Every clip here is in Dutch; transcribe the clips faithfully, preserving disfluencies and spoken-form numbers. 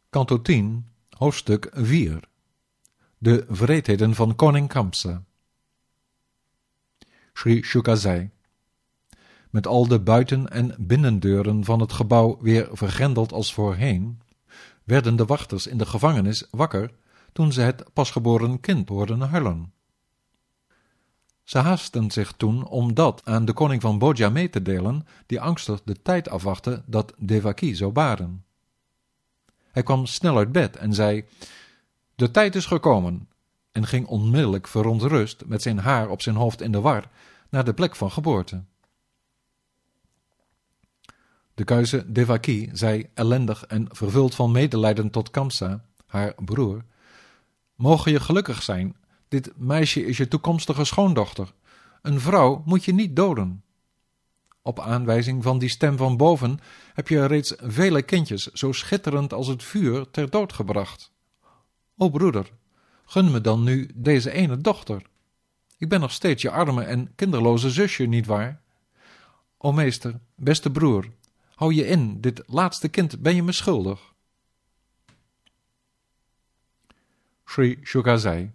Kanto tien, hoofdstuk vier. De wreedheden van koning Kamsa. Sri Shuka zei: met al de buiten- en binnendeuren van het gebouw weer vergrendeld als voorheen, werden de wachters in de gevangenis wakker toen ze het pasgeboren kind hoorden huilen. Ze haastten zich toen om dat aan de koning van Bodja mee te delen, die angstig de tijd afwachtte dat Devaki zou baren. Hij kwam snel uit bed en zei: de tijd is gekomen, en ging onmiddellijk verontrust met zijn haar op zijn hoofd in de war naar de plek van geboorte. De kuise Devaki zei ellendig en vervuld van medelijden tot Kamsa, haar broer: mogen je gelukkig zijn, dit meisje is je toekomstige schoondochter. Een vrouw moet je niet doden. Op aanwijzing van die stem van boven heb je reeds vele kindjes zo schitterend als het vuur ter dood gebracht. O broeder, gun me dan nu deze ene dochter. Ik ben nog steeds je arme en kinderloze zusje, nietwaar? O meester, beste broer, hou je in, dit laatste kind ben je me schuldig. Sri Shuka zei: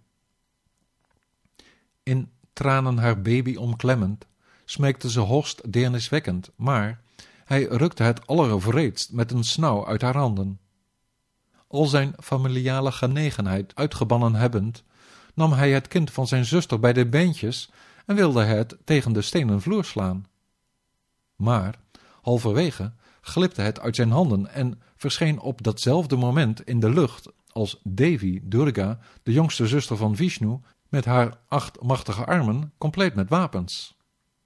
in tranen haar baby omklemmend, smeekte ze hoogst deerniswekkend, maar hij rukte het allerwreedst met een snauw uit haar handen. Al zijn familiale genegenheid uitgebannen hebbend, nam hij het kind van zijn zuster bij de beentjes en wilde het tegen de stenen vloer slaan. Maar halverwege glipte het uit zijn handen en verscheen op datzelfde moment in de lucht als Devi Durga, de jongste zuster van Vishnu, met haar acht machtige armen, compleet met wapens.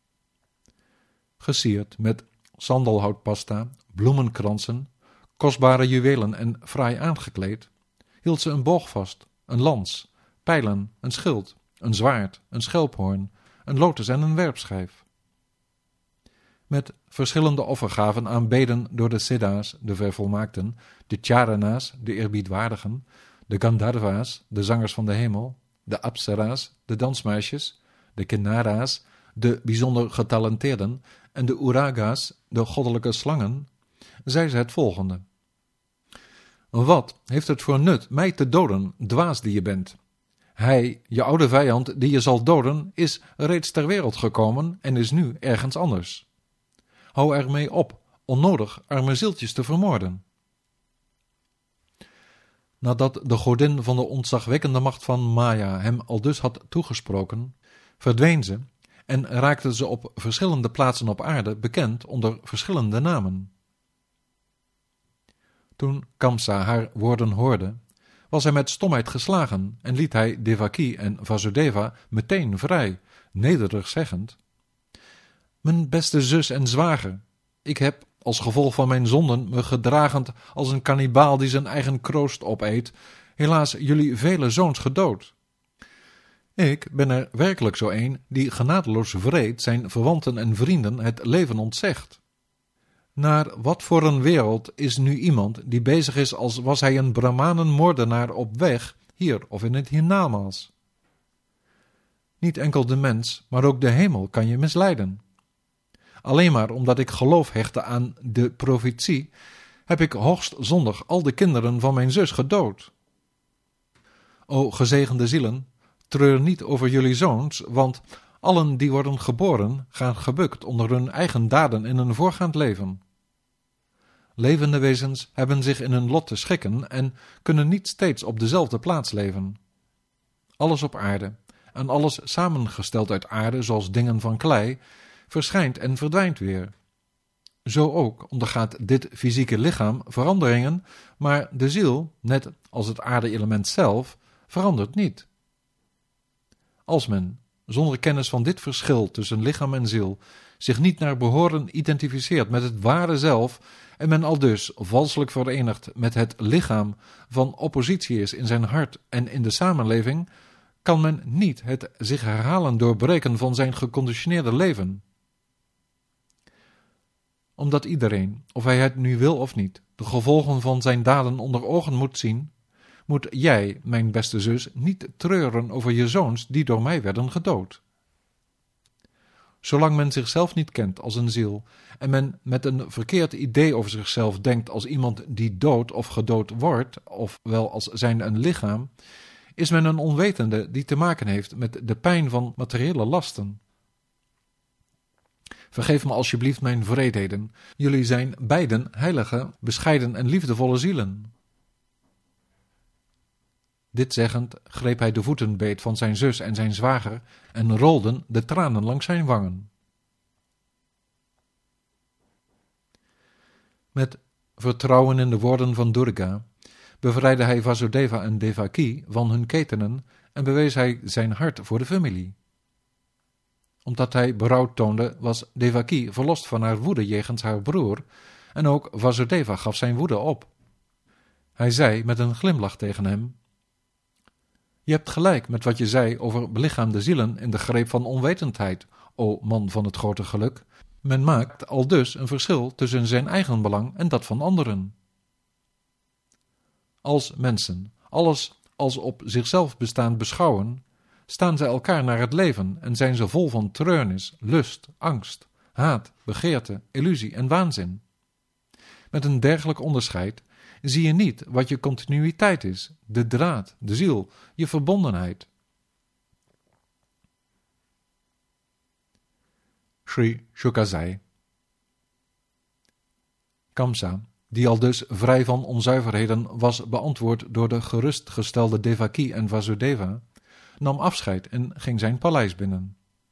Gesierd met sandalhoutpasta, bloemenkransen, kostbare juwelen en fraai aangekleed, hield ze een boog vast, een lans, pijlen, een schild, een zwaard, een schelphoorn, een lotus en een werpschijf. Met verschillende offergaven aanbeden door de Siddha's, de vervolmaakten, de Charana's, de eerbiedwaardigen, de Gandharva's, de zangers van de hemel, de Apsara's, de dansmeisjes, de Kinnara's, de bijzonder getalenteerden, en de Uraga's, de goddelijke slangen, zei ze het volgende: wat heeft het voor nut mij te doden, dwaas die je bent? Hij, je oude vijand die je zal doden, is reeds ter wereld gekomen en is nu ergens anders. Hou ermee op, onnodig arme zieltjes te vermoorden. Nadat de godin van de ontzagwekkende macht van Maya hem aldus had toegesproken, verdween ze en raakte ze op verschillende plaatsen op aarde bekend onder verschillende namen. Toen Kamsa haar woorden hoorde, was hij met stomheid geslagen en liet hij Devaki en Vasudeva meteen vrij, nederig zeggend: mijn beste zus en zwager, ik heb, als gevolg van mijn zonden, me gedragend als een kannibaal die zijn eigen kroost opeet, helaas jullie vele zoons gedood. Ik ben er werkelijk zo een die genadeloos wreed zijn verwanten en vrienden het leven ontzegt. Naar wat voor een wereld is nu iemand die bezig is als was hij een Brahmanenmoordenaar op weg, hier of in het hiernamaals? Niet enkel de mens, maar ook de hemel kan je misleiden. Alleen maar omdat ik geloof hechtte aan de profetie, heb ik hoogst zondig al de kinderen van mijn zus gedood. O gezegende zielen, treur niet over jullie zoons, want allen die worden geboren gaan gebukt onder hun eigen daden in een voorgaand leven. Levende wezens hebben zich in hun lot te schikken en kunnen niet steeds op dezelfde plaats leven. Alles op aarde, en alles samengesteld uit aarde zoals dingen van klei, verschijnt en verdwijnt weer. Zo ook ondergaat dit fysieke lichaam veranderingen, maar de ziel, net als het aarde-element zelf, verandert niet. Als men, zonder kennis van dit verschil tussen lichaam en ziel, zich niet naar behoren identificeert met het ware zelf en men aldus valselijk verenigd met het lichaam van oppositie is in zijn hart en in de samenleving, kan men niet het zich herhalen doorbreken van zijn geconditioneerde leven. Omdat iedereen, of hij het nu wil of niet, de gevolgen van zijn daden onder ogen moet zien, moet jij, mijn beste zus, niet treuren over je zoons die door mij werden gedood. Zolang men zichzelf niet kent als een ziel en men met een verkeerd idee over zichzelf denkt als iemand die dood of gedood wordt, ofwel als zijnde een lichaam, is men een onwetende die te maken heeft met de pijn van materiële lasten. Vergeef me alsjeblieft mijn wreedheden. Jullie zijn beiden heilige, bescheiden en liefdevolle zielen. Dit zeggend greep hij de voetenbeet van zijn zus en zijn zwager en rolden de tranen langs zijn wangen. Met vertrouwen in de woorden van Durga bevrijdde hij Vasudeva en Devaki van hun ketenen en bewees hij zijn hart voor de familie. Omdat hij berouw toonde, was Devaki verlost van haar woede jegens haar broer en ook Vasudeva gaf zijn woede op. Hij zei met een glimlach tegen hem: Je hebt gelijk met wat je zei over belichaamde zielen in de greep van onwetendheid, o man van het grote geluk. Men maakt aldus een verschil tussen zijn eigen belang en dat van anderen. Als mensen alles als op zichzelf bestaand beschouwen, staan zij elkaar naar het leven en zijn ze vol van treurnis, lust, angst, haat, begeerte, illusie en waanzin. Met een dergelijk onderscheid zie je niet wat je continuïteit is, de draad, de ziel, je verbondenheid. Sri Shuka zei: Kamsa, die al dus vrij van onzuiverheden was beantwoord door de gerustgestelde Devaki en Vasudeva, nam afscheid en ging zijn paleis binnen.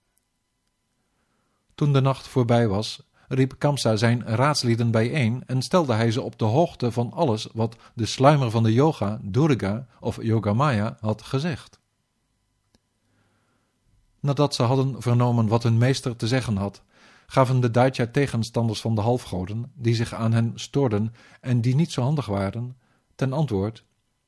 Toen de nacht voorbij was, riep Kamsa zijn raadslieden bijeen en stelde hij ze op de hoogte van alles wat de sluimer van de yoga, Durga of Yogamaya, had gezegd. Nadat ze hadden vernomen wat hun meester te zeggen had, gaven de Daitya-tegenstanders van de halfgoden, die zich aan hen stoorden en die niet zo handig waren, ten antwoord: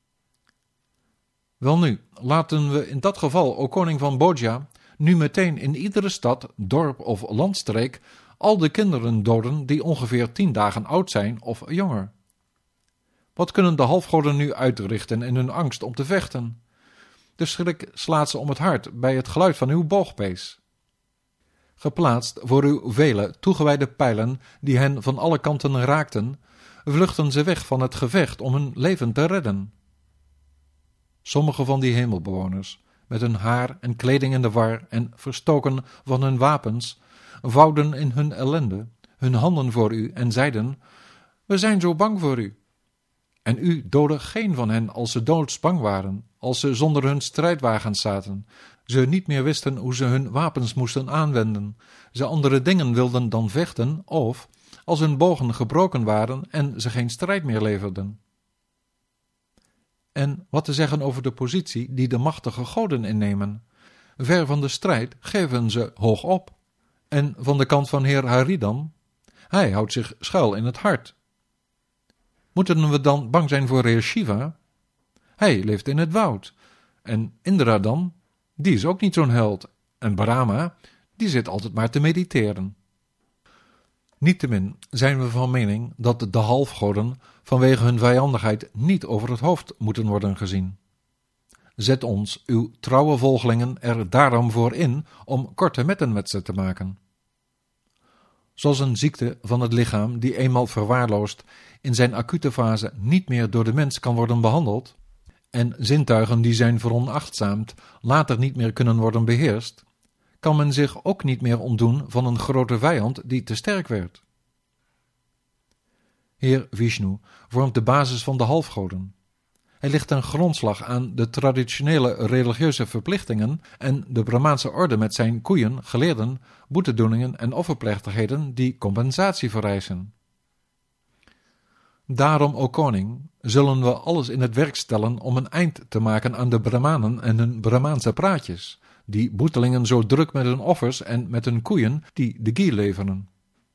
Welnu, laten we in dat geval, o koning van Bodja, nu meteen in iedere stad, dorp of landstreek al de kinderen doden die ongeveer tien dagen oud zijn of jonger. Wat kunnen de halfgoden nu uitrichten in hun angst om te vechten? De schrik slaat ze om het hart bij het geluid van uw boogpees. Geplaatst voor uw vele toegewijde pijlen die hen van alle kanten raakten, vluchten ze weg van het gevecht om hun leven te redden. Sommige van die hemelbewoners, met hun haar en kleding in de war en verstoken van hun wapens, vouwden in hun ellende hun handen voor u en zeiden: We zijn zo bang voor u. En u doodde geen van hen als ze doodsbang waren, als ze zonder hun strijdwagens zaten, ze niet meer wisten hoe ze hun wapens moesten aanwenden, ze andere dingen wilden dan vechten, of als hun bogen gebroken waren en ze geen strijd meer leverden. En wat te zeggen over de positie die de machtige goden innemen? Ver van de strijd geven ze hoog op. En van de kant van heer Haridan? Hij houdt zich schuil in het hart. Moeten we dan bang zijn voor heer Shiva? Hij leeft in het woud. En Indra dan? Die is ook niet zo'n held. En Brahma? Die zit altijd maar te mediteren. Niettemin zijn we van mening dat de halfgoden vanwege hun vijandigheid niet over het hoofd moeten worden gezien. Zet ons, uw trouwe volgelingen, er daarom voor in om korte metten met ze te maken. Zoals een ziekte van het lichaam die eenmaal verwaarloosd in zijn acute fase niet meer door de mens kan worden behandeld, en zintuigen die zijn veronachtzaamd later niet meer kunnen worden beheerst, kan men zich ook niet meer ontdoen van een grote vijand die te sterk werd. Heer Vishnu vormt de basis van de halfgoden. Hij ligt ten grondslag aan de traditionele religieuze verplichtingen en de Brahmaanse orde met zijn koeien, geleerden, boetedoeningen en offerplechtigheden die compensatie vereisen. Daarom, o koning, zullen we alles in het werk stellen om een eind te maken aan de Brahmanen en hun Brahmaanse praatjes, die boetelingen zo druk met hun offers en met hun koeien die de ghee leveren.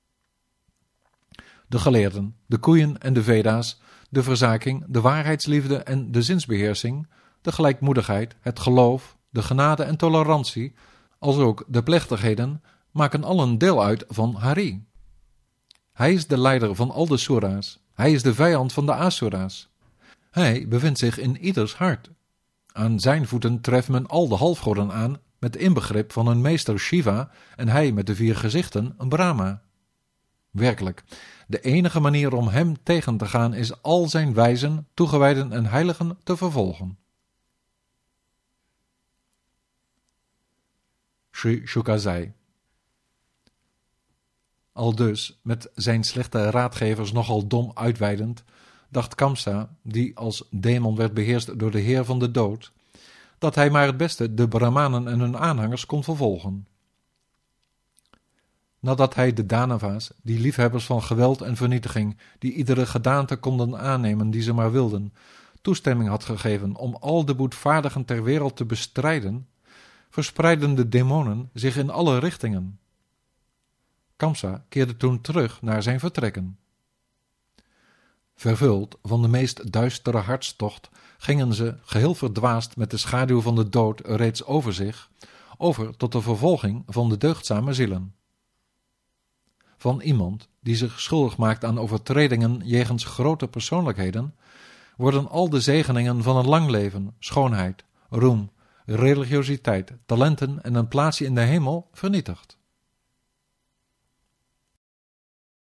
De geleerden, de koeien en de Veda's, de verzaking, de waarheidsliefde en de zinsbeheersing, de gelijkmoedigheid, het geloof, de genade en tolerantie, als ook de plechtigheden, maken allen deel uit van Hari. Hij is de leider van al de sura's, hij is de vijand van de asura's. Hij bevindt zich in ieders hart. Aan zijn voeten treft men al de halfgoden aan met inbegrip van hun meester Shiva en hij met de vier gezichten een Brahma. Werkelijk, de enige manier om hem tegen te gaan is al zijn wijzen, toegewijden en heiligen te vervolgen. Sri Shuka zei: Aldus, met zijn slechte raadgevers nogal dom uitweidend, dacht Kamsa, die als demon werd beheerst door de heer van de dood, dat hij maar het beste de Brahmanen en hun aanhangers kon vervolgen. Nadat hij de Danava's, die liefhebbers van geweld en vernietiging, die iedere gedaante konden aannemen die ze maar wilden, toestemming had gegeven om al de boetvaardigen ter wereld te bestrijden, verspreidden de demonen zich in alle richtingen. Kamsa keerde toen terug naar zijn vertrekken. Vervuld van de meest duistere hartstocht gingen ze, geheel verdwaasd met de schaduw van de dood reeds over zich, over tot de vervolging van de deugdzame zielen. Van iemand die zich schuldig maakt aan overtredingen jegens grote persoonlijkheden, worden al de zegeningen van een lang leven, schoonheid, roem, religiositeit, talenten en een plaatsje in de hemel vernietigd.